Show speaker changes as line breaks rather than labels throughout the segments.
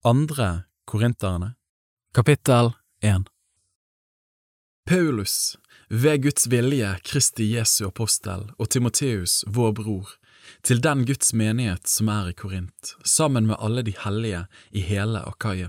Andre Korinterne, kapittel 1. Paulus, ved Guds vilje, Kristi Jesu apostel, og Timotheus, vår bror, til den Guds menighet som I Korint, sammen med alle de hellige I hele Akaia.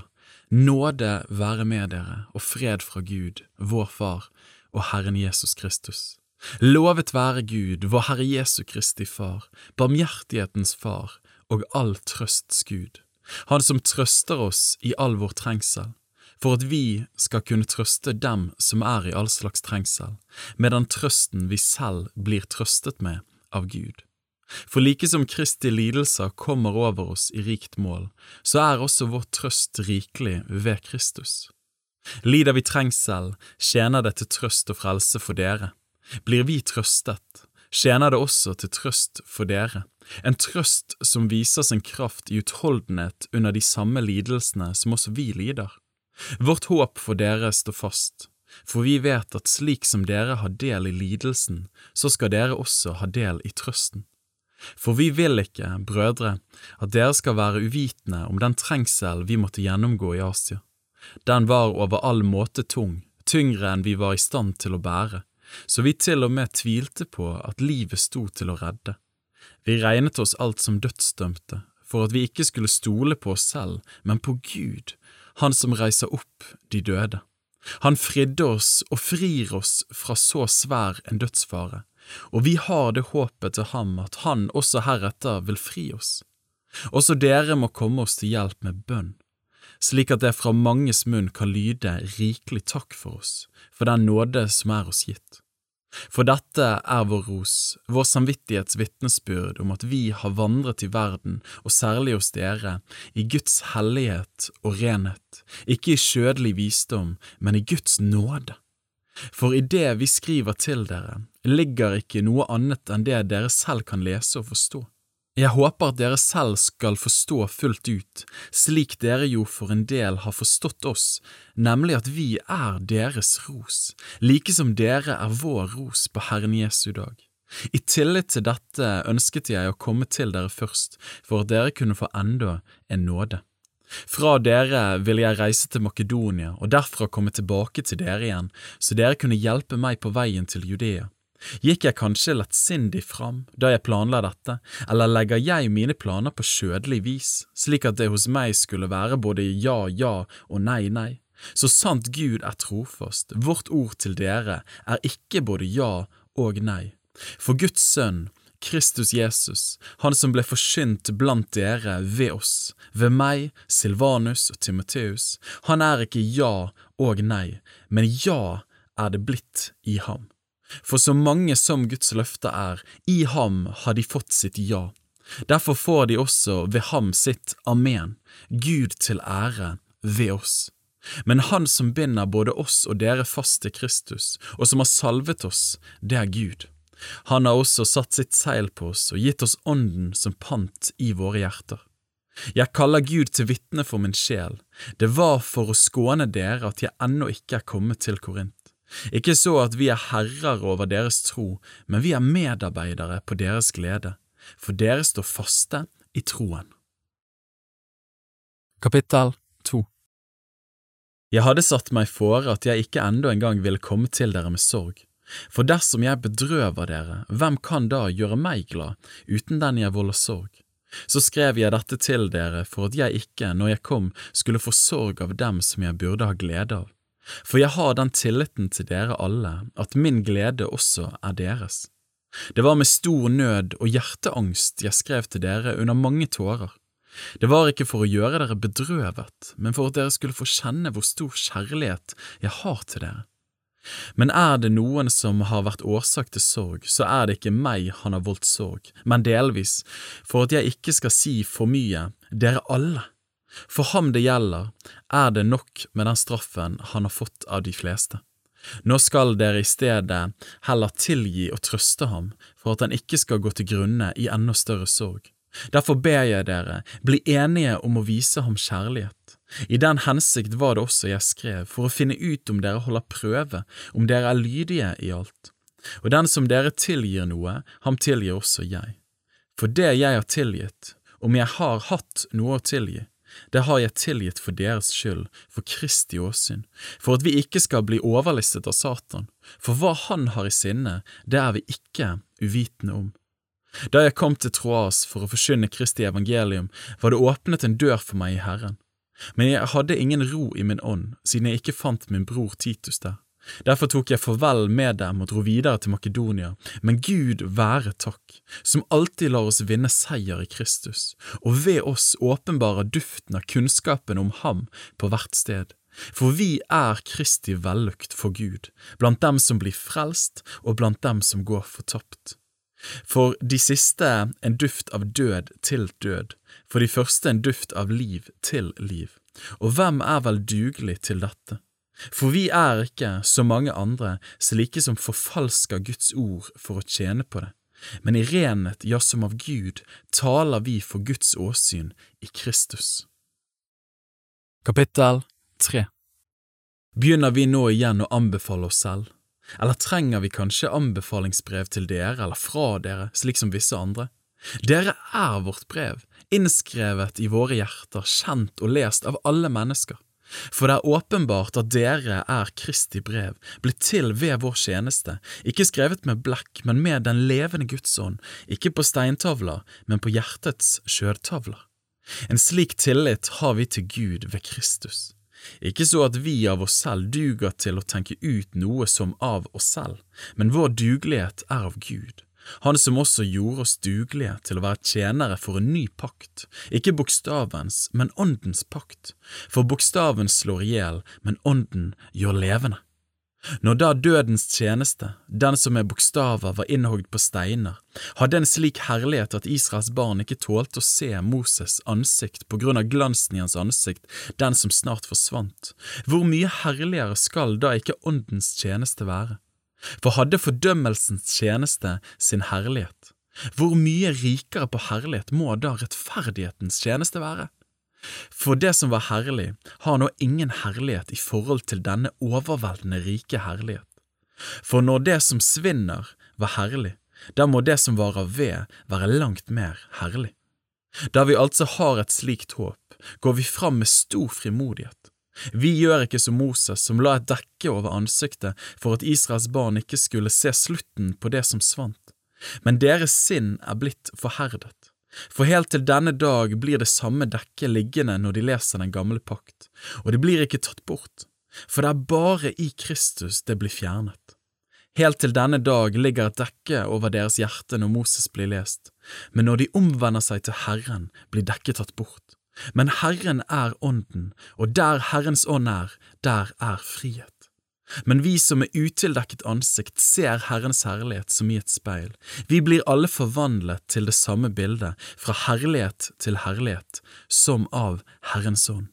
Nåde være med dere, og fred fra Gud, vår Far, og Herren Jesus Kristus. Lovet være Gud, vår Herre Jesu Kristi Far, barmhjertighetens Far, og all trøsts Gud. Han som trøster oss I all vår trengsel, for at vi skal kunne trøste dem som I all slags trengsel, med den trøsten vi selv blir trøstet med av Gud. For like som Kristi lidelser kommer over oss I rikt mål, så også vår trøst rikelig ved Kristus. Lider vi trengsel, tjener det til trøst og frelse for dere. Blir vi trøstet, tjener det også til trøst for dere. En trøst som viser sin kraft I utholdenhet under de samme lidelsene som også vi lider. Vårt håp for dere står fast, for vi vet at slik som dere har del I lidelsen, så skal dere også ha del I trøsten. For vi vil ikke, brødre, at dere skal være uvitende om den trengsel vi måtte gjennomgå I Asia. Den var over all måte tung, tyngre enn vi var I stand til å bære, så vi til og med tvilte på at livet sto til å redde. Vi regnet oss alt som dødsdømte, for at vi ikke skulle stole på oss selv, men på Gud, han som reiser opp de døde. Han fridde oss og frir oss fra så svær en dødsfare, og vi har det håpet til ham at han også heretter vil fri oss. Også dere må komme oss til hjelp med bønn, slik at det fra manges munn kan lyde rikelig takk for oss, for den nåde som oss gitt. For dette vår ros, vår samvittighets vittnesbyrd om at vi har vandret I verden, og særlig hos dere, I Guds hellighet og renhet, ikke I skjødelig visdom, men I Guds nåde. For I det vi skriver til dere, ligger ikke noe annet enn det dere selv kan lese og forstå. Jeg håper at dere selv skal forstå fullt ut, slik dere jo for en del har forstått oss, nemlig at vi deres ros, like som dere vår ros på Herren Jesu dag. I tillegg til dette ønsket jeg å komme til dere først, for at dere kunne få enda en nåde. Fra dere vil jeg reise til Makedonia, og derfra komme tilbake til dere igjen, så dere kunne hjelpe meg på veien til Judea. Gikk jeg kanskje lettsindig fram da jeg planla dette, eller legger jeg mine planer på skjødelig vis, slik at det hos meg skulle være både ja, ja og nei, nei? Så sant Gud trofast, vårt ord til dere ikke både ja og nei. For Guds sønn, Kristus Jesus, han som ble forsynt blant dere ved oss, ved meg, Silvanus og Timotheus, han ikke ja og nei, men ja det blitt I ham. For så mange som Guds løfte I ham har de fått sitt ja. Derfor får de også ved ham sitt amen, Gud til ære ved oss. Men han som binder både oss og dere fast til Kristus, og som har salvet oss, det Gud. Han har også satt sitt seil på oss og gitt oss ånden som pant I våre hjerter. Jeg kaller Gud til vitne for min sjel. Det var for å skåne dere at jeg ennå ikke kommet til Korint. Ikke så at vi herrer over deres tro, men vi medarbeidere på deres glede, for dere står faste I troen. Kapittel 2. Jeg hadde satt meg for at jeg ikke enda en gang ville komme til dere med sorg, for dersom jeg bedrøver dere, hvem kan da gjøre meg glad, uten den jeg volder sorg? Så skrev jeg dette til dere for at jeg ikke, når jeg kom, skulle få sorg av dem som jeg burde ha glede av. For jeg har den tilliten til dere alle, at min glede også deres. Det var med stor nød og hjerteangst jeg skrev til dere under mange tårer. Det var ikke for å gjøre dere bedrøvet, men for at dere skulle få kjenne hvor stor kjærlighet jeg har til dere. Men det noen som har vært årsak til sorg, så det ikke meg han har voldt sorg, men delvis, for at jeg ikke skal si for mye, dere alle. For ham det gjelder, det nok med den straffen han har fått av de fleste. Nå skal dere I stedet heller tilgi og trøste ham, for at han ikke skal gå til grunne I enda større sorg. Derfor ber jeg dere, bli enige om å vise ham kjærlighet. I den hensikt var det også jeg skrev, for å finne ut om dere holder prøve, om dere lydige I alt. Og den som dere tilgir noe, ham tilgir også jeg. For det jeg har tilgitt, om jeg har hatt noe å tilgi, det har jeg tilgitt for deres skyld, for Kristi åsyn, for at vi ikke skal bli overlistet av Satan, for hva han har i sinne, det er vi ikke uvitende om. Da jeg kom til Troas for å forkynne Kristi evangelium, var det åpnet en dør for meg i Herren. Men jeg hadde ingen ro i min ånd, siden jeg ikke fant min bror Titus der. Derfor tok jeg farvel med dem og dro videre til Makedonia, men Gud være takk, som alltid lar oss vinne seier i Kristus, og ved oss åpenbarer duften av kunnskapen om ham på hvert sted. For vi er Kristi vellukt for Gud, blant dem som blir frelst og blant dem som går fortapt. For de siste en duft av død til død, for de første en duft av liv til liv. Og hvem er vel dugelig til dette? For vi er ikke, som mange andre, slike som forfalsker Guds ord for å tjene på det, men i renhet, ja som av Gud, taler vi for Guds åsyn i Kristus. Kapittel 3. Begynner vi nå igjen å anbefale oss selv? Eller trenger vi kanskje anbefalingsbrev til dere eller fra dere, slik som visse andre? Dere er vårt brev, innskrevet i våre hjerter, kjent og lest av alle mennesker. For det er åpenbart at dere er Kristi brev, blitt til ved vår tjeneste, ikke skrevet med blekk, men med den levende Guds ånd, ikke på steintavler, men på hjertets skjødtavler. En slik tillit har vi til Gud ved Kristus. Ikke så at vi av oss selv duger til å tenke ut noe som av oss selv, men vår dugelighet er av Gud. Han som også gjorde oss dugelige til å være tjenere for en ny pakt, ikke bokstavens, men åndens pakt, for bokstaven slår ihjel, men ånden gjør levende. Når da dødens tjeneste, den som med bokstaver var innhogd på steiner, hadde en slik herlighet at Israels barn ikke tålte å se Moses ansikt på grunn av glansen i hans ansikt, den som snart forsvant, hvor mye herligere skal da ikke åndens tjeneste være? For hadde fordømmelsens tjeneste sin herlighet, hvor mye rikere på herlighet må da rettferdighetens tjeneste være? For det som var herlig, har nå ingen herlighet i forhold til denne overveldende rike herlighet. For når det som svinner var herlig, da må det som varer ved være langt mer herlig. Da vi altså har et slikt håp, går vi fram med stor frimodighet. Vi gjør ikke som Moses, som la et dekke over ansiktet for at Israels barn ikke skulle se slutten på det som svant. Men deres sinn er blitt forherdet. For helt til denne dag blir det samme dekket liggende når de leser den gamle pakt, og det blir ikke tatt bort, for det er bare i Kristus det blir fjernet. Helt til denne dag ligger et dekke over deres hjerte når Moses blir lest, men når de omvender seg til Herren, blir dekket tatt bort. Men Herren er ånden, og der Herrens ånd er, der er frihet. Men vi som med utildekket ansikt ser Herrens herlighet som i et speil, vi blir alle forvandlet til det samme bildet, fra herlighet til herlighet, som av Herrens ånd.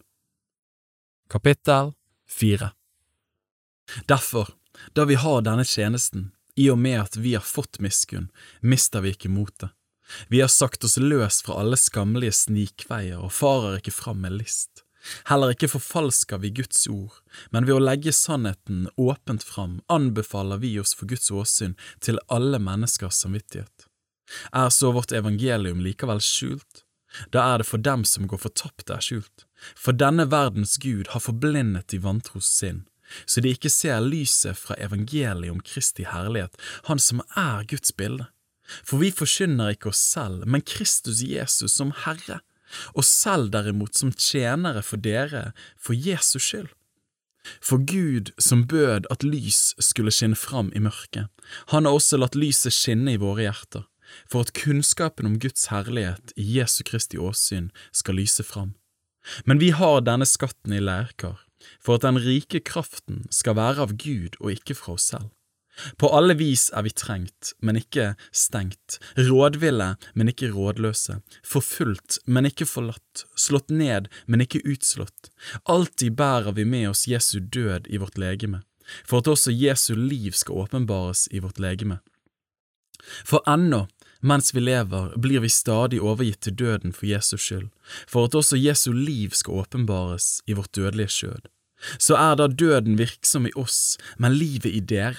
Kapittel 4. Derfor, da vi har denne tjenesten, i og med at vi har fått miskunn, mister vi ikke motet. Vi har sagt oss løs fra alle skammelige snikveier og farer ikke fram med list. Heller ikke forfalsker vi Guds ord, men ved å legge sannheten åpent fram, anbefaler vi oss for Guds åsyn til alle menneskers samvittighet. Er så vårt evangelium likevel skjult? Da er det for dem som går fortapt det er skjult. For denne verdens Gud har forblindet de vantros sinn, så de ikke ser lyset fra evangeliet om Kristi herlighet, han som er Guds bilde. For vi forkynner ikke oss selv, men Kristus Jesus som Herre, og selv derimot som tjenere for dere, for Jesu skyld. For Gud som bød at lys skulle skinne fram i mørket, han har også latt lyset skinne i våre hjerter, for at kunnskapen om Guds herlighet i Jesu Kristi åsyn skal lyse fram. Men vi har denne skatten i leirkar, for at den rike kraften skal være av Gud og ikke fra oss selv. På alle vis er vi trengt, men ikke stengt, rådville, men ikke rådløse, forfulgt, men ikke forlatt, slått ned, men ikke utslått. Alltid bærer vi med oss Jesu død i vårt legeme, for at også Jesu liv skal åpenbares i vårt legeme. For ennå, mens vi lever, blir vi stadig overgitt til døden for Jesu skyld, for at også Jesu liv skal åpenbares i vårt dødelige skjød. Så er da døden virksom i oss, men livet i dere.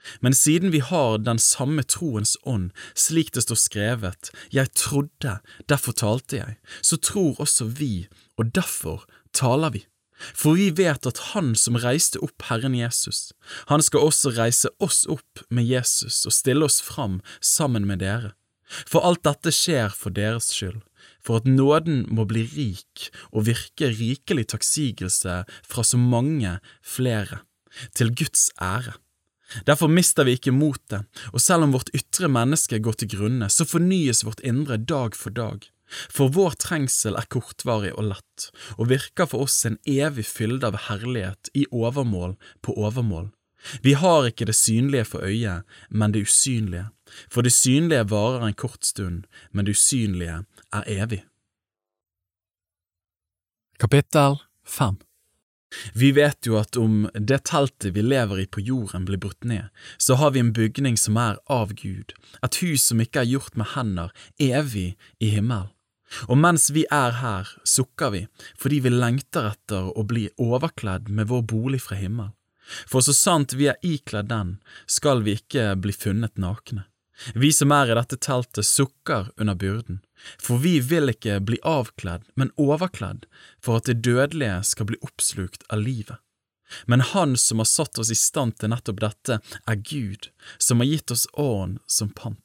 Men siden vi har den samme troens ånd, slik det står skrevet, jeg trodde, derfor talte jeg, så tror også vi, og derfor taler vi. For vi vet at han som reiste opp Herren Jesus, han skal også reise oss opp med Jesus og stille oss fram sammen med dere. For alt dette skjer for deres skyld, for at nåden må bli rik og virke rikelig takksigelse fra så mange flere, til Guds ære. Derfor mister vi ikke motet, og selv om vårt ytre menneske går til grunne, så fornyes vårt indre dag for dag. For vår trengsel kortvarig og lett, og virker for oss en evig fylde av herlighet i overmål på overmål. Vi har ikke det synlige for øyet, men det usynlige. For det synlige varer en kort stund, men det usynlige evig. Kapittel 5. Vi vet jo at om det teltet vi lever i på jorden blir brutt ned, så har vi en bygning som av Gud, et hus som ikke gjort med hender, evig i himmel. Og mens vi her, sukker vi, fordi vi lengter etter å bli overkledd med vår bolig fra himmel. For så sant vi ikledd den, skal vi ikke bli funnet nakne. Vi som i dette teltet sukker under byrden, for vi vil ikke bli avkledd, men overkledd, for at det dødelige skal bli oppslukt av livet. Men han som har satt oss i stand til nettopp dette, Gud, som har gitt oss ånd som pant.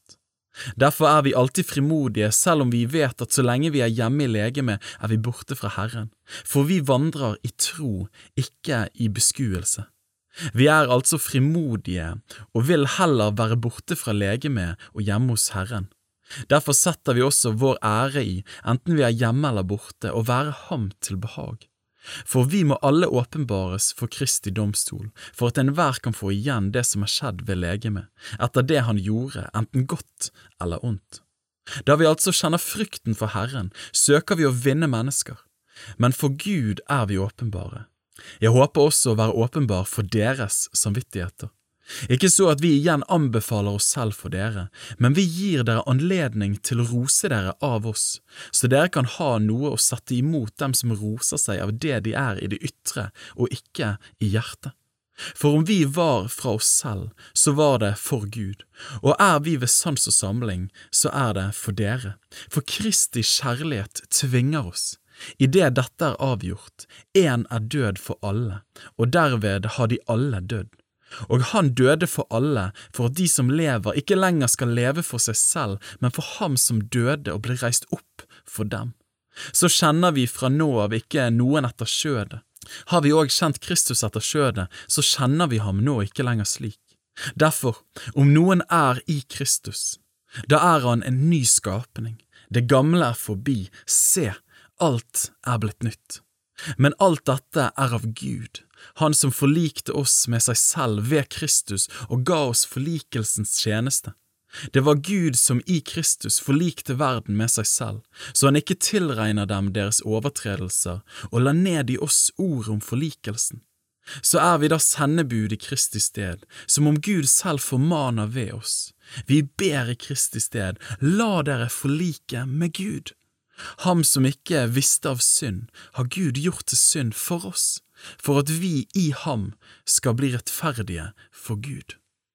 Derfor vi alltid frimodige, selv om vi vet at så lenge vi hjemme i legeme, vi borte fra Herren, for vi vandrer i tro, ikke i beskuelse. Vi altså frimodige, og vil heller være borte fra legeme og hjemme hos Herren. Derfor setter vi også vår ære i, enten vi hjemme eller borte, og være ham til behag. For vi må alle åpenbares for Kristi domstol, for at enhver kan få igjen det som skjedd ved legeme, etter det han gjorde, enten godt eller ondt. Da vi altså kjenner frykten for Herren, søker vi å vinne mennesker, men for Gud vi åpenbare. Jeg håper også å være åpenbar for deres samvittigheter. Ikke så at vi igjen anbefaler oss selv for dere, men vi gir dere anledning til å rose dere av oss, så dere kan ha noe å sette imot dem som roser seg av det de i det ytre og ikke i hjertet. For om vi var fra oss selv, så var det for Gud, og vi ved sans og samling, så det for dere. For Kristi kjærlighet tvinger oss. I det dette avgjort, en død for alle, og derved har de alle dødd. Og han døde for alle, for at de som lever ikke lenger skal leve for seg selv, men for ham som døde og ble reist opp for dem. Så kjenner vi fra nå av ikke noen etter skjødet. Har vi også kjent Kristus etter skjødet, så kjenner vi ham nå ikke lenger slik. Derfor, om noen i Kristus, da han en ny skapning. Det gamle forbi, se, alt blitt nytt. Men alt dette av Gud, han som forlikte oss med seg selv ved Kristus og ga oss forlikelsens tjeneste. Det var Gud som i Kristus forlikte verden med seg selv, så han ikke tilregner dem deres overtredelser og la ned i oss ord om forlikelsen. Så vi da sendebud i Kristi sted, som om Gud selv formaner ved oss. Vi ber i Kristi sted, la dere forlike med Gud. Ham som ikke visste av synd, har Gud gjort til synd for oss, for at vi i ham skal bli rettferdige for Gud.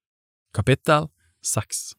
Kapittel 6.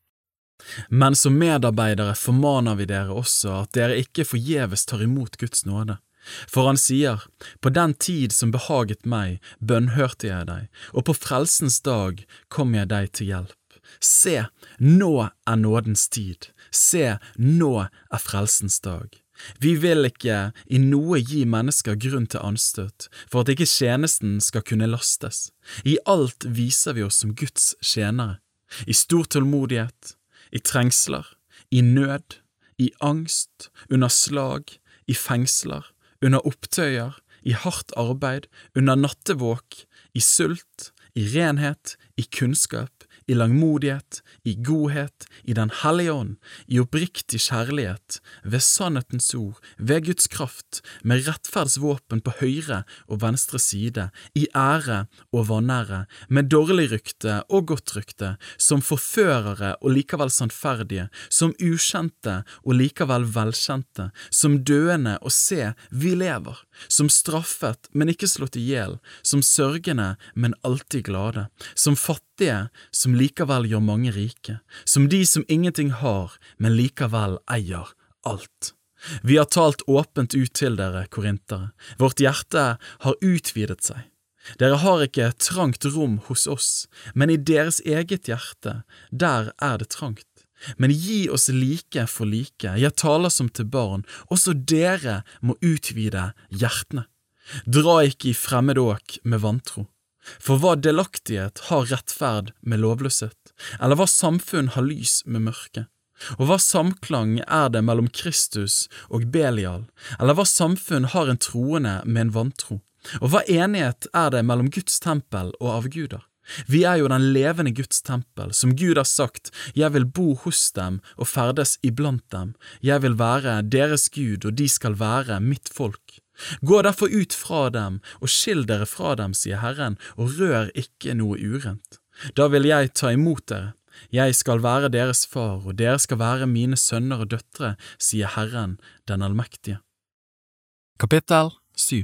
Men som medarbeidere formaner vi dere også at dere ikke forgjeves tar imot Guds nåde. For han sier, på den tid som behaget meg, bønnhørte jeg deg, og på frelsens dag kom jeg deg til hjelp. Se, nå nådens tid. Se, nå frelsens dag. Vi vil ikke i noe gi mennesker grunn til anstøt, for at ikke tjenesten skal kunne lastes. I alt viser vi oss som Guds tjenere, i stor tålmodighet, i trengsler, i nød, i angst, under slag, i fengsler, under opptøyer, i hardt arbeid, under nattevåk, i sult, i renhet, i kunnskap, i langmodighet, i godhet, i den hellige ånd, i oppriktig kjærlighet, ved sannhetens ord, ved Guds kraft, med rettferdsvåpen på høyre og venstre side, i ære og vanære, med dårlig rykte og godt rykte, som forførere og likevel sannferdige, som ukjente og likevel velkjente, som døende og se, vi lever, som straffet, men ikke slått ihjel, som sørgende, men alltid glade, som fattige som likevel gjør mange rike, som de som ingenting har, men likevel eier alt. Vi har talt åpent ut til dere, korintere. Vårt hjerte har utvidet seg. Dere har ikke trangt rom hos oss, men i deres eget hjerte, der det trangt. Men gi oss like for like, jeg taler som til barn, også dere må utvide hjertene. Dra ikke i fremmed åk med vantro. For hva delaktighet har rettferd med lovløshet, eller hva samfunn har lys med mørke? Og hva samklang det mellom Kristus og Belial, eller hva samfunn har en troende med en vantro? Og hva enighet det mellom Guds tempel og avguder? Vi jo den levende Guds tempel, som Gud har sagt, jeg vil bo hos dem og ferdes iblant dem. Jeg vil være deres Gud, og de skal være mitt folk. Gå derfor ut fra dem, og skill dere fra dem, sier Herren, og rør ikke noe urent. Da vil jeg ta imot dere. Jeg skal være deres far, og dere skal være mine sønner og døtre, sier Herren, den allmektige. Kapittel 7.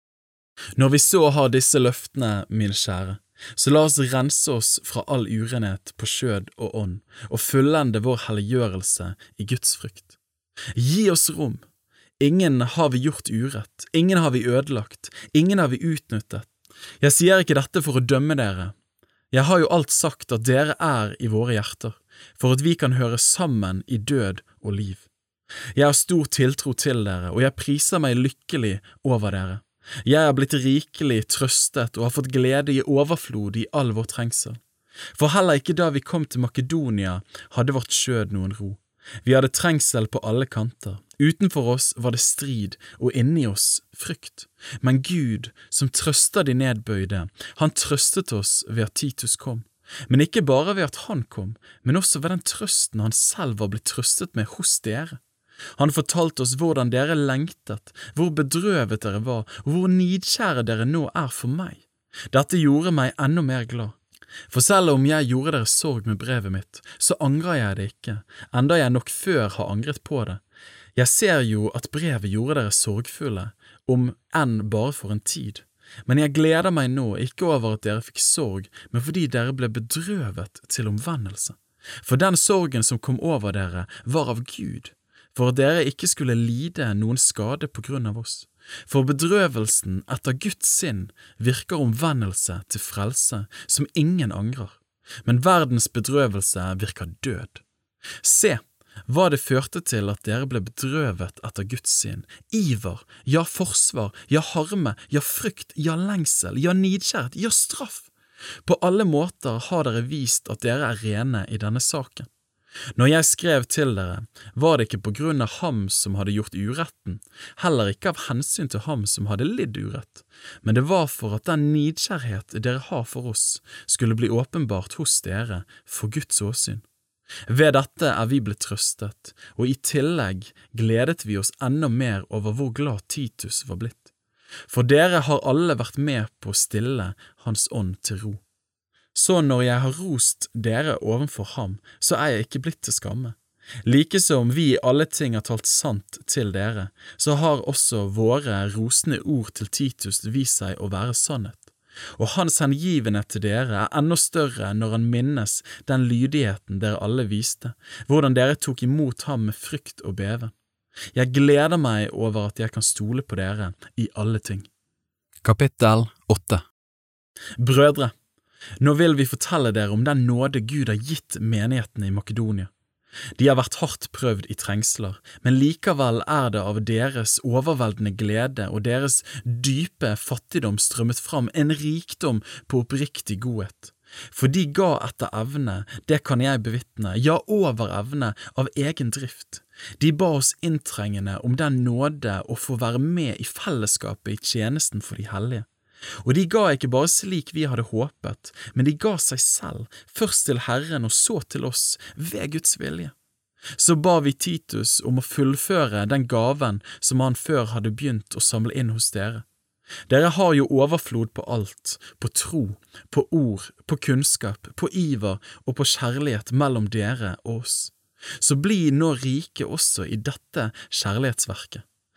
Når vi så har disse løftene, mine kjære, så la oss rense oss fra all urenhet på skjød og ånd, og fullende vår helliggjørelse i Guds frykt. Gi oss rom. Ingen har vi gjort urett, ingen har vi ødelagt, ingen har vi utnyttet. Jeg sier ikke dette for å dømme dere. Jeg har jo alt sagt at dere i våre hjerter, for at vi kan høre sammen i død og liv. Jeg har stor tiltro til dere, og jeg priser meg lykkelig over dere. Jeg blitt rikelig trøstet og har fått glede i overflod i all vår trengsel. For heller ikke da vi kom til Makedonia hadde vårt skjød noen ro. Vi hadde trengsel på alle kanter. Utenfor oss var det strid, og inni oss frykt. Men Gud, som trøster de nedbøyde, han trøstet oss ved at Titus kom. Men ikke bare ved at han kom, men også ved den trøsten han selv var blitt trøstet med hos dere. Han fortalte oss hvordan dere lengtet, hvor bedrøvet dere var, og hvor nidkjære dere nå for meg. Dette gjorde meg enda mer glad. For selv om jeg gjorde dere sorg med brevet mitt, så angrer jeg det ikke, enda jeg nok før har angret på det. Jeg ser jo at brevet gjorde dere sorgfulle, om enn bare for en tid. Men jeg gleder meg nå ikke over at dere fikk sorg, men fordi dere ble bedrøvet til omvendelse. For den sorgen som kom over dere var av Gud, for at dere ikke skulle lide noen skade på grunn av oss. For bedrøvelsen etter Guds sinn virker omvendelse til frelse, som ingen angrer. Men verdens bedrøvelse virker død. Se, hva det førte til at dere ble bedrøvet etter Guds sinn. Iver, ja forsvar, ja harme, ja frykt, ja lengsel, ja nidkjærhet, ja straff. På alle måter har dere vist at dere rene i denne saken. Når jeg skrev til dere, var det ikke på grunn av ham som hadde gjort uretten, heller ikke av hensyn til ham som hadde lidd urett, men det var for at den nidkjærhet dere har for oss skulle bli åpenbart hos dere for Guds åsyn. Ved dette vi blitt trøstet, og i tillegg gledet vi oss enda mer over hvor glad Titus var blitt. For dere har alle vært med på å stille hans ånd til ro. Så når jeg har rost dere ovenfor ham, så jeg ikke blitt til skamme. Like som vi i alle ting har talt sant til dere, så har også våre rosende ord til Titus vist seg å være sannhet. Og hans hengivenhet til dere enda større når han minnes den lydigheten dere alle viste, hvordan dere tok imot ham med frykt og beven. Jeg gleder meg over at jeg kan stole på dere i alle ting. Kapittel 8. Brødre, nå vil vi fortelle dere om den nåde Gud har gitt menighetene i Makedonia. De har vært hardt prøvd i trengsler, men likevel det av deres overveldende glede og deres dype fattigdom strømmet fram en rikdom på oppriktig godhet. For de ga etter evne, det kan jeg bevitne, ja over evne av egen drift. De ba oss inntrengende om den nåde å få være med i fellesskapet i tjenesten for de hellige. Og de ga ikke bare slik vi hadde håpet, men de ga seg selv, først til Herren og så til oss, ved Guds vilje. Så ba vi Titus om å fullføre den gaven som han før hadde begynt å samle inn hos dere. Dere har jo overflod på alt, på tro, på ord, på kunnskap, på iver og på kjærlighet mellom dere og oss. Så bli nå rike også i dette kjærlighetsverket.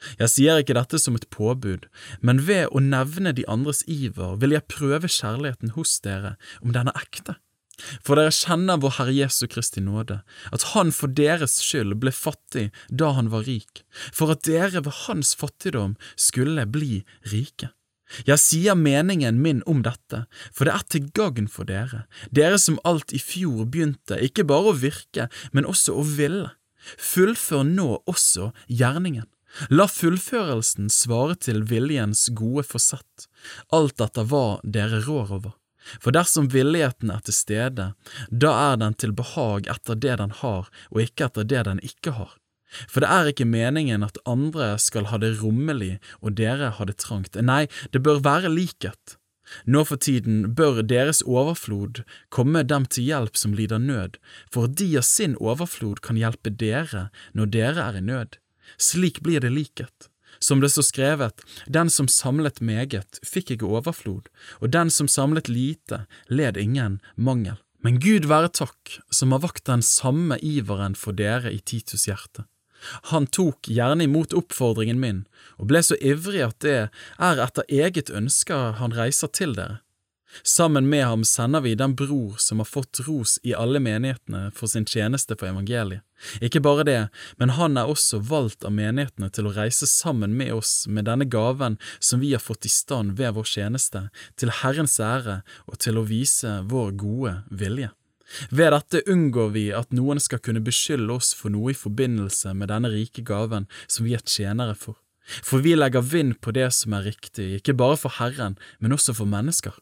Jeg sier ikke dette som et påbud, men ved å nevne de andres iver vil jeg prøve kjærligheten hos dere om den er ekte. For dere kjenner vår Herre Jesu Kristi nåde, at han for deres skyld ble fattig da han var rik, for at dere ved hans fattigdom skulle bli rike. Jeg sier meningen min om dette, for det er til gagn for dere, dere som alt i fjor begynte, ikke bare å virke, men også å ville. Fullfør nå også gjerningen. La fullførelsen svare til viljens gode forsett, alt etter hva dere rår over. For dersom villigheten er til stede, da er den til behag etter det den har, og ikke etter det den ikke har. For det er ikke meningen at andre skal ha det rommelig, og dere ha det trangt. Nei, det bør være likhet. Nå for tiden bør deres overflod komme dem til hjelp som lider nød, for de av sin overflod kan hjelpe dere når dere er i nød. Slik blir det likhet. Som det så skrevet, den som samlet meget fikk ikke overflod, og den som samlet lite led ingen mangel. Men Gud være takk, som har vakt den samme iveren for dere i Titus hjerte. Han tok gjerne imot oppfordringen min, og ble så ivrig at det er etter eget ønske han reiser til dere. Sammen med ham sender vi den bror som har fått ros i alle menighetene for sin tjeneste for evangeliet. Ikke bare det, men han er også valgt av menighetene til å reise sammen med oss med denne gaven som vi har fått i stand ved vår tjeneste, til Herrens ære og til å vise vår gode vilje. Ved dette unngår vi at noen skal kunne beskylde oss for noe i forbindelse med denne rike gaven som vi er tjenere for. For vi legger vind på det som er riktig, ikke bare for Herren, men også for mennesker.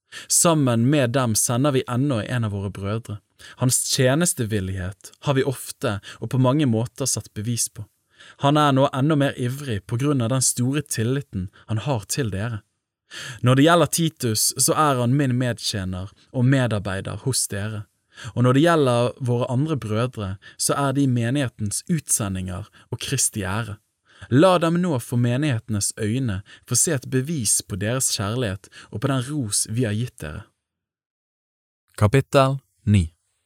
Sammen med dem sender vi ennå en av våre brødre. Hans tjenestevillighet har vi ofte og på mange måter satt bevis på. Han er nå enda mer ivrig på grunn av den store tilliten han har til dere. Når det gjelder Titus, så er han min medtjener og medarbeider hos dere. Og når det gjelder våre andre brødre, så er de menighetens utsendinger og Kristi ære. La dem nå for menighetenes øyne få se et bevis på deres kjærlighet og på den ros vi har gitt dere. Kapittel 9.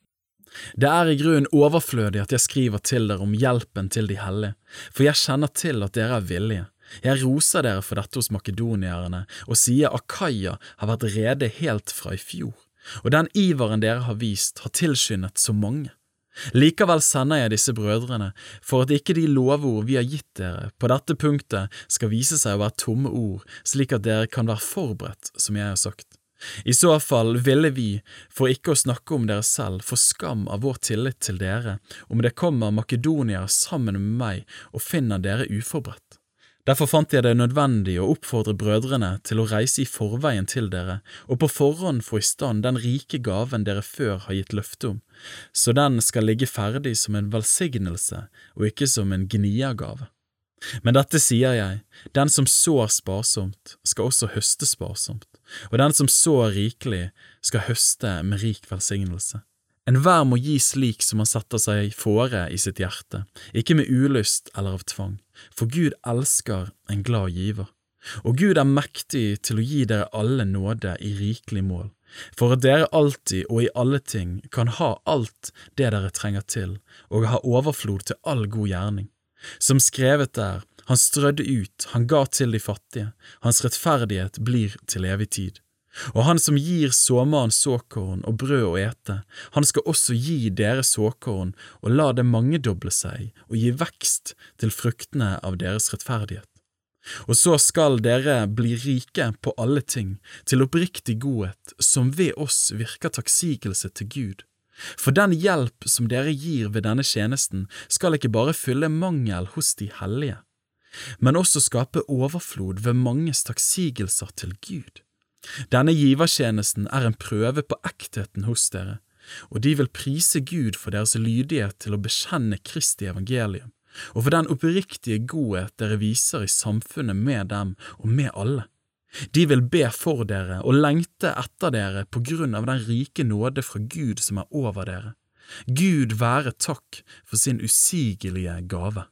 Det er i grunnen overflødig at jeg skriver til dere om hjelpen til de hellige, for jeg kjenner til at dere er villige. Jeg roser dere for dette hos makedonierne og sier Akaia har vært rede helt fra i fjor, og den iveren dere har vist har tilskyndet så mange. Likevel sender jeg disse brødrene for at ikke de lovord vi har gitt dere på dette punktet skal vise seg å være tomme ord, slik at dere kan være forberedt, som jeg har sagt. I så fall ville vi, for ikke å snakke om dere selv, få skam av vår tillit til dere, om det kommer makedonier sammen med meg og finner dere uforberedt. Derfor fant jeg det nødvendig å oppfordre brødrene til å reise i forveien til dere, og på forhånd få i stand den rike gaven dere før har gitt løfte om, så den skal ligge ferdig som en velsignelse og ikke som en gniergave. Men dette sier jeg, den som sår sparsomt skal også høste sparsomt, og den som sår rikelig skal høste med rik velsignelse. Enhver må gi slik som han setter seg fore i sitt hjerte, ikke med ulyst eller av tvang, for Gud elsker en glad giver. Og Gud er mektig til å gi dere alle nåde i rikelig mål, for at dere alltid og i alle ting kan ha alt det dere trenger til, og ha overflod til all god gjerning. Som skrevet er, han strødde ut, han ga til de fattige, hans rettferdighet blir til evig tid. Og han som gir såmannen såkorn og brød å ete, han skal også gi dere såkorn og la det mangedoble seg og gi vekst til fruktene av deres rettferdighet. Og så skal dere bli rike på alle ting, til oppriktig godhet, som ved oss virker takksigelse til Gud. For den hjelp som dere gir ved denne tjenesten skal ikke bare fylle mangel hos de hellige, men også skape overflod ved manges takksigelser til Gud. Denne givertjenesten er en prøve på ektheten hos dere, og de vil prise Gud for deres lydighet til å bekjenne Kristi evangelium, og for den oppriktige godhet dere viser i samfunnet med dem og med alle. De vil be for dere og lengte etter dere på grunn av den rike nåde fra Gud som er over dere. Gud være takk for sin usigelige gave.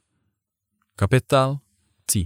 Kapittel 10.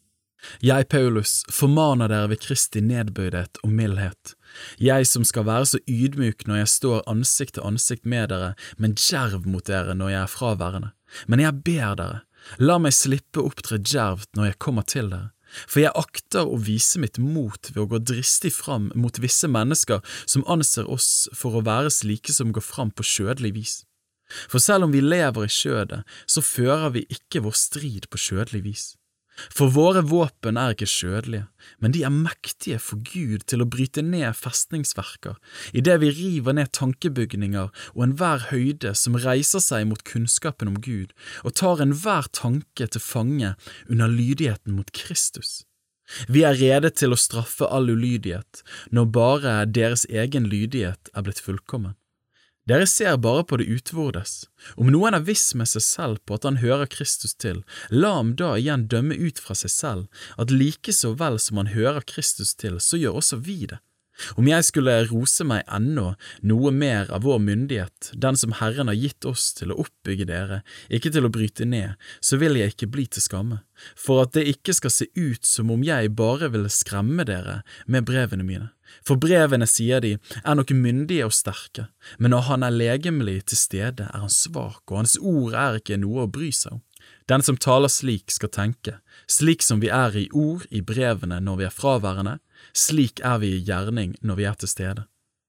Jeg, Paulus, formaner dere ved Kristi nedbøydhet og mildhet. Jeg som skal være så ydmyk når jeg står ansikt til ansikt med dere, men djerv mot dere når jeg er fraværende. Men jeg ber dere, La meg slippe opptre djervt når jeg kommer til dere, for jeg akter å vise mitt mot ved å gå dristig fram mot visse mennesker som anser oss for å være slike som går fram på skjødelig vis. For selv om vi lever i skjødet, så fører vi ikke vår strid på skjødelig vis. For våre våpen ikke skjødelige, men de mektige for Gud til å bryte ned festningsverker, i det vi river ned tankebygninger og enhver høyde som reiser seg mot kunnskapen om Gud, og tar enhver tanke til fange under lydigheten mot Kristus. Vi rede til å straffe all ulydighet, når bare deres egen lydighet blitt fullkommen. Dere ser bare på det utvordes. Om noen viss med seg selv på at han hører Kristus til, la ham da igjen dømme ut fra seg selv, at like så vel som han hører Kristus til, så gjør også vi det. Om jeg skulle rose meg ennå noe mer av vår myndighet, den som Herren har gitt oss til å oppbygge dere, ikke til å bryte ned, så vil jeg ikke bli til skamme, for at det ikke skal se ut som om jeg bare ville skremme dere med brevene mine. For brevene, sier de, nok myndige og sterke, men når han legemlig til stede han svak, og hans ord ikke noe å bry seg om. Den som taler slik skal tenke, slik som vi i ord i brevene når vi fraværende, slik vi i gjerning når vi til stede.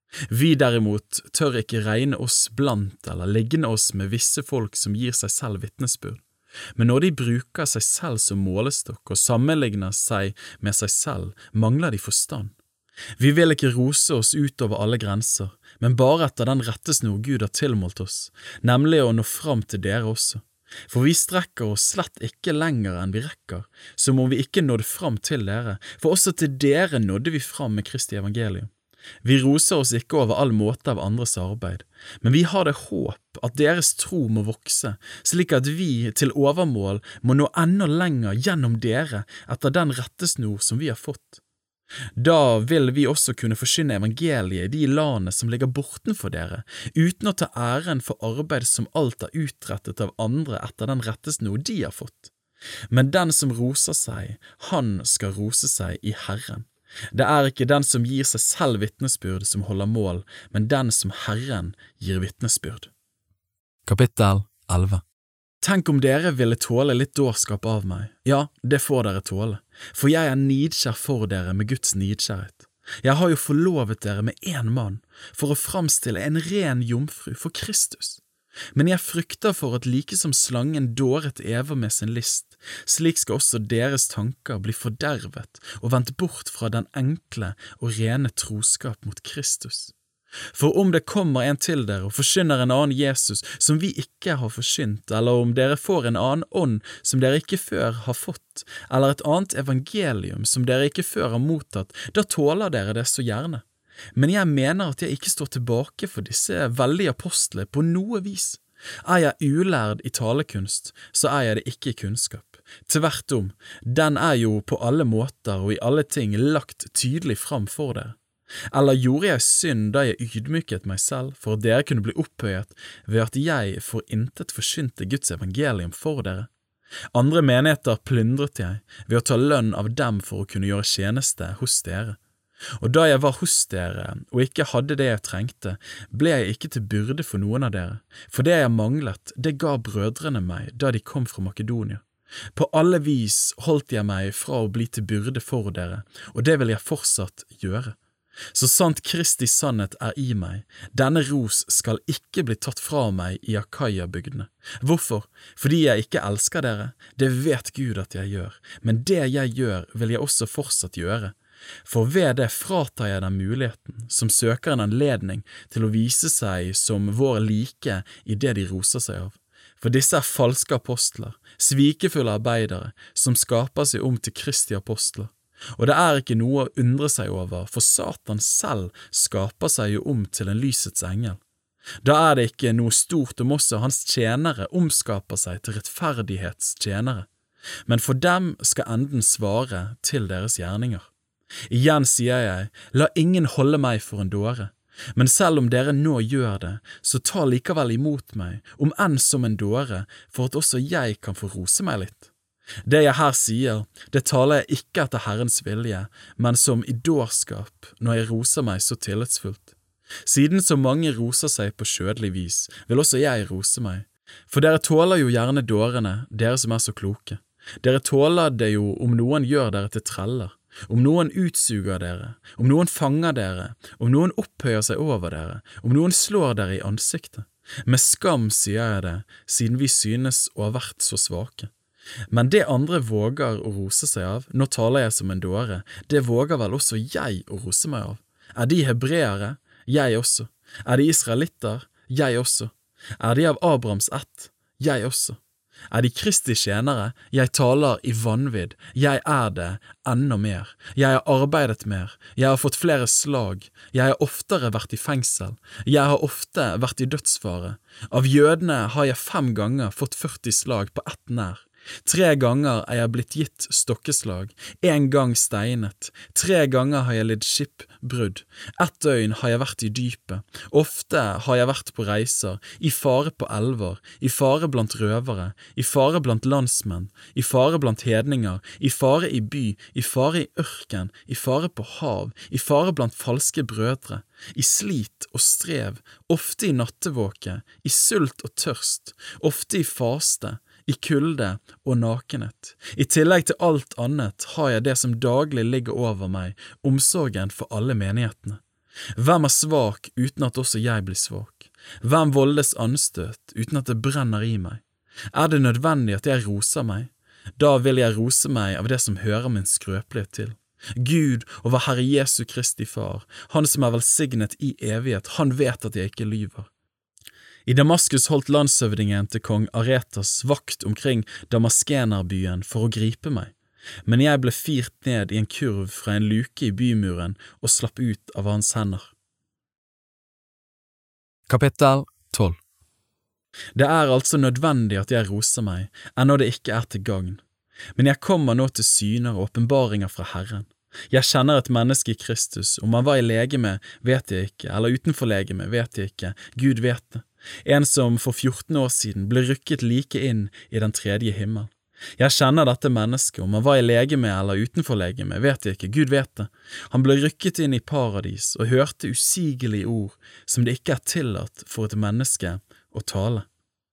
Vi derimot tør ikke regne oss blant eller ligne oss med visse folk som gir seg selv vitnesbyrd. Men når de bruker seg selv som målestokk og sammenligner seg med seg selv, mangler de forstand. Vi vil ikke rose oss utover alle grenser, men bare etter den rettesnor Gud har tilmålt oss, nemlig å nå fram til dere også. For vi strekker oss slett ikke lenger enn vi rekker, som om vi ikke nådde fram til dere, for også til dere nådde vi fram med Kristi evangelium. Vi roser oss ikke over all måte av andres arbeid, men vi har det håp at deres tro må vokse, slik at vi til overmål må nå enda lenger gjennom dere etter den rettesnor som vi har fått. Da vil vi også kunne forkynne evangeliet i de landene som ligger bortenfor dere, uten å ta æren for arbeid som alt utrettet av andre etter den rettesnor de har fått. Men den som roser seg, han skal rose seg i Herren. Det ikke den som gir seg selv vitnesbyrd som holder mål, men den som Herren gir vitnesbyrd. Kapittel 11. Tenk om dere ville tåle litt dårskap av meg. Ja, det får dere tåle, for jeg nidkjær for dere med Guds nidkjærhet. Jeg har jo forlovet dere med en mann, for å framstille en ren jomfru for Kristus. Men jeg frykter for at like som slangen dåret Eva med sin list, slik skal også deres tanker bli fordervet og vendt bort fra den enkle og rene troskap mot Kristus. For om det kommer en til dere og forkynner en annen Jesus som vi ikke har forkynt, eller om dere får en annen ånd som dere ikke før har fått, eller et annet evangelium som dere ikke før har mottatt, da tåler dere det så gjerne. Men jeg mener at jeg ikke står tilbake for disse veldige apostler på noe vis. Jeg ulærd i talekunst, så jeg det ikke i kunnskap. Tvert om, den jo på alle måter og i alle ting lagt tydelig fram for dere. Eller gjorde jeg synd da jeg ydmyket meg selv for at dere kunne bli opphøyet ved at jeg for intet forsynte Guds evangelium for dere? Andre menigheter plyndret jeg ved å ta lønn av dem for å kunne gjøre tjeneste hos dere. Og da jeg var hos dere og ikke hadde det jeg trengte, ble jeg ikke til byrde for noen av dere, for det jeg manglet, det ga brødrene meg da de kom fra Makedonia. På alle vis holdt jeg meg fra å bli til byrde for dere, og det vil jeg fortsatt gjøre. Så sant Kristi sannhet i meg, denne ros skal ikke bli tatt fra meg i Akaia-bygdene. Hvorfor? Fordi jeg ikke elsker dere, det vet Gud at jeg gjør, men det jeg gjør vil jeg også fortsatt gjøre. For ved det fratar jeg dem muligheten, som søker en anledning til å vise seg som vår like i det de roser seg av. For disse falske apostler, svikefulle arbeidere, som skaper seg om til Kristi apostler. Og det ikke noe å undre seg over, for Satan selv skaper seg jo om til en lysets engel. Da det ikke noe stort om også hans tjenere omskaper seg til rettferdighetstjenere, men for dem skal enden svare til deres gjerninger. Igjen sier jeg, la ingen holde meg for en dåre, men selv om dere nå gjør det, så ta likevel imot meg, om enn som en dåre, for at også jeg kan få rose meg litt. Det jeg her sier, det taler jeg ikke etter Herrens vilje, men som i dårskap når jeg roser meg så tillitsfullt. Siden så mange roser seg på skjødelig vis, vil også jeg rose meg, For dere tåler jo gjerne dårene, dere som så kloke. Dere tåler det jo om noen gjør dere til treller, om noen utsuger dere, om noen fanger dere, om noen opphøyer seg over dere, om noen slår dere i ansiktet. Med skam sier jeg det, siden vi synes å ha vært så svake. Men det andre våger å rose seg av, nå taler jeg som en dåre, det våger vel også jeg å rose meg av. De hebreere? Jeg også. De israelitter? Jeg også. De av Abrahams ett? Jeg også. De Kristi tjenere? Jeg taler i vanvidd. Jeg det enda mer. Jeg har arbeidet mer. Jeg har fått flere slag. Jeg har oftere vært i fengsel. Jeg har ofte vært i dødsfare. Av jødene har jeg 5 ganger fått 40 slag på ett nær. 3 ganger jeg blitt gitt stokkeslag, 1 gang steinet, 3 ganger har jeg lidd skipbrudd, 1 døgn har jeg vært i dypet, ofte har jeg vært på reiser, i fare på elver, i fare blant røvere, i fare blant landsmenn, i fare blant hedninger, i fare i by, i fare i ørken, i fare på hav, i fare blant falske brødre, i slit og strev, ofte i nattevåke, i sult og tørst, ofte i faste, i kulde og nakenhet. I tillegg til alt annet har jeg det som daglig ligger over meg, omsorgen for alle menighetene. Hvem svak uten at også jeg blir svak? Hvem voldes anstøt uten at det brenner i meg? Det nødvendig at jeg roser meg? Da vil jeg rose meg av det som hører min skrøpelighet til. Gud og vår Herre Jesu Kristi Far, han som velsignet i evighet, han vet at jeg ikke lyver. I Damaskus holdt landshøvdingen til kong Aretas vakt omkring Damaskenerbyen for å gripe meg, men jeg ble firt ned i en kurv fra en luke i bymuren og slapp ut av hans hender. Kapittel 12. Det altså nødvendig at jeg roser meg, ennå det ikke til gagn, men jeg kommer nå til syner og åpenbaringer fra Herren. Jeg kjenner et menneske i Kristus, om han var i legeme, vet jeg ikke, eller utenfor legeme, vet jeg ikke, Gud vet det. En som for 14 år siden ble rykket like inn i den 3. himmel. Jeg kjenner dette mennesket, om han var i legeme eller utenfor legeme, vet jeg ikke, Gud vet det. Han ble rykket inn i paradis og hørte usigelige ord som det ikke tillatt for et menneske å tale.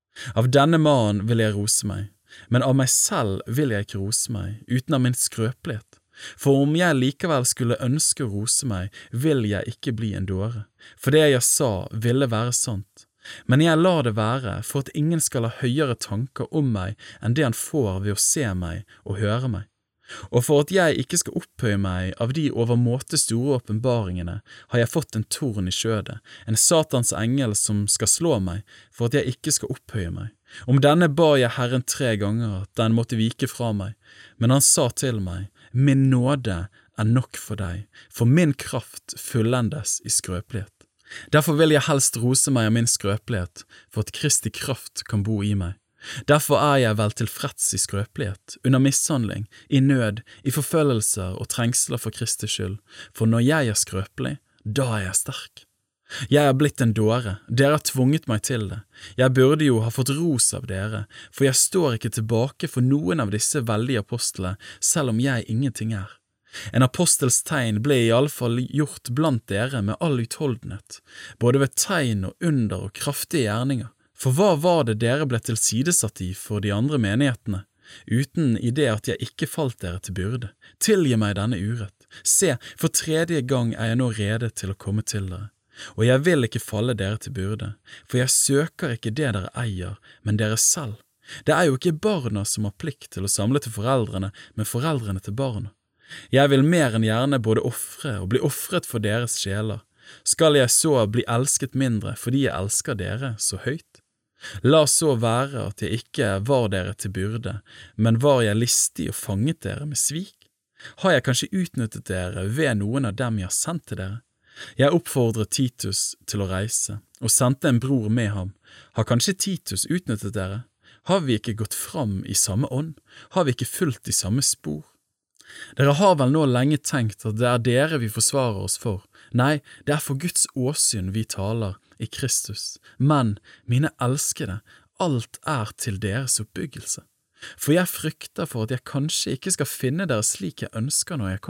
Av denne mannen vil jeg rose meg, men av meg selv vil jeg ikke rose meg, uten av min skrøpelighet. For om jeg likevel skulle ønske å rose meg, vil jeg ikke bli en dåre, for det jeg sa ville være sant. Men jeg lar det være, for at ingen skal ha høyere tanker om meg enn det han får ved å se meg og høre meg. Og for at jeg ikke skal opphøye meg av de overmåte store åpenbaringene, har jeg fått en torn i skjødet, en satans engel som skal slå meg, for at jeg ikke skal opphøye meg. Om denne ba jeg Herren 3 ganger at den måtte vike fra meg, men han sa til meg, min nåde nok for deg, for min kraft fullendes i skrøpelighet. Derfor vil jeg helst rose meg av min skrøpelighet, for at Kristi kraft kan bo i meg. Derfor jeg vel tilfreds i skrøpelighet, under mishandling, i nød, i forfølgelser og trengsler for Kristi skyld, for når jeg skrøpelig, da jeg sterk. Jeg blitt en dåre, dere har tvunget meg til det. Jeg burde jo ha fått ros av dere, for jeg står ikke tilbake for noen av disse veldige apostlene, selv om jeg ingenting En apostels tegn ble i alle fall gjort blant dere med all utholdenhet, både ved tegn og under og kraftige gjerninger. For hva var det dere ble tilsidesatt i for de andre menighetene, uten i det at jeg ikke falt dere til byrde? Tilgi meg denne urett. Se, for 3. gang jeg nå rede til å komme til dere. Og jeg vil ikke falle dere til byrde, for jeg søker ikke det dere eier, men dere selv. Det jo ikke barna som har plikt til å samle til foreldrene, men foreldrene til barna. Jeg vil mer enn gjerne både offre og bli offret for deres sjeler. Skal jeg så bli elsket mindre fordi jeg elsker dere så høyt? La så være at jeg ikke var dere til byrde, men var jeg listig og fanget dere med svik? Har jeg kanskje utnyttet dere ved noen av dem jeg har sendt til dere? Jeg oppfordret Titus til å reise, og sendte en bror med ham. Har kanskje Titus utnyttet dere? Har vi ikke gått fram i samme ånd? Har vi ikke fulgt i samme spor? Dere har vel nå lenge tenkt at det dere vi forsvarer oss for. Nei, det for Guds åsyn vi taler i Kristus. Men, mine elskede, alt til deres oppbyggelse. For jeg frykter for at jeg kanskje ikke skal finne dere slik jeg ønsker når jeg kommer.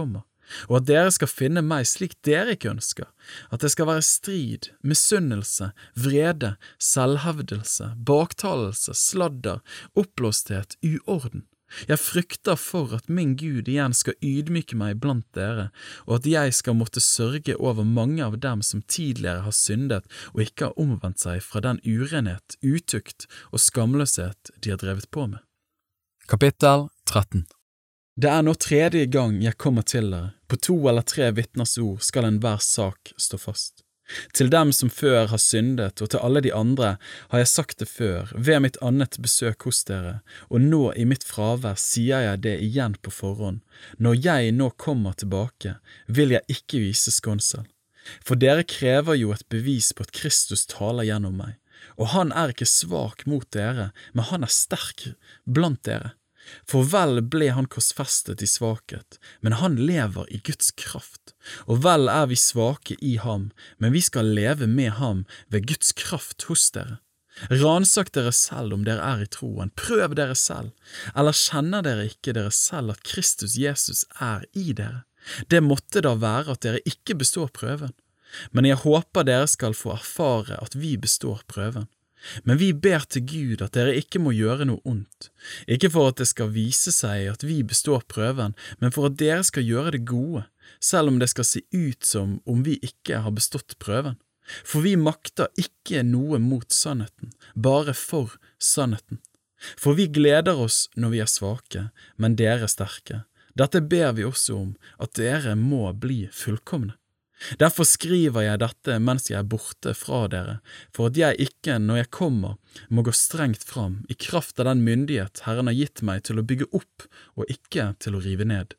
og at dere skal finne meg slik dere ikke ønsker, at det skal være strid, misunnelse, vrede, selvhevdelse, baktalelse, sladder, oppblåsthet, uorden. Jeg frykter for at min Gud igjen skal ydmyke meg blant dere, og at jeg skal måtte sørge over mange av dem som tidligere har syndet og ikke har omvendt seg fra den urenhet, utukt og skamløshet de har drevet på med. Kapittel 13. Det nå tredje gang jeg kommer til dere, på 2 eller 3 vitners ord skal enhver sak stå fast. Til dem som før har syndet, og til alle de andre har jeg sagt det før, ved mitt annet besøk hos dere, og nå i mitt fravær sier jeg det igjen på forhånd. Når jeg nå kommer tilbake, vil jeg ikke vise skånsel. For dere krever jo et bevis på at Kristus taler gjennom meg, og han ikke svak mot dere, men han sterk blant dere. For vel ble han korsfestet i svakhet, men han lever i Guds kraft. Og vel vi svake i ham, men vi skal leve med ham ved Guds kraft hos dere. Ransak dere selv om dere i troen, prøv dere selv, eller kjenner dere ikke dere selv at Kristus Jesus i dere? Det måtte da være at dere ikke består prøven. Men jeg håper dere skal få erfare at vi består prøven. Men vi ber til Gud at dere ikke må gjøre noe ondt, ikke for at det skal vise seg at vi består prøven, men for at dere skal gjøre det gode, selv om det skal se ut som om vi ikke har bestått prøven. For vi makter ikke noe mot sannheten, bare for sannheten. For vi gleder oss når vi svake, men dere sterke. Dette ber vi også om, at dere må bli fullkomne. Derfor skriver jeg dette mens jeg borte fra dere, for at jeg ikke, når jeg kommer, må gå strengt fram i kraft av den myndighet Herren har gitt meg til å bygge opp og ikke til å rive ned.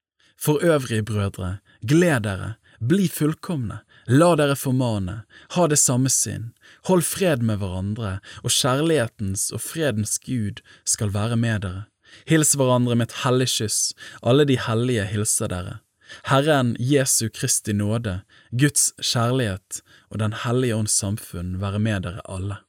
For øvrige brødre, gled dere, bli fullkomne, la dere formane, ha det samme sinn, hold fred med hverandre, og kjærlighetens og fredens Gud skal være med dere. Hils hverandre med et hellig kyss, alle de hellige hilser dere. Herren Jesu Kristi nåde, Guds kjærlighet og den hellige ånds samfunn være med dere alle.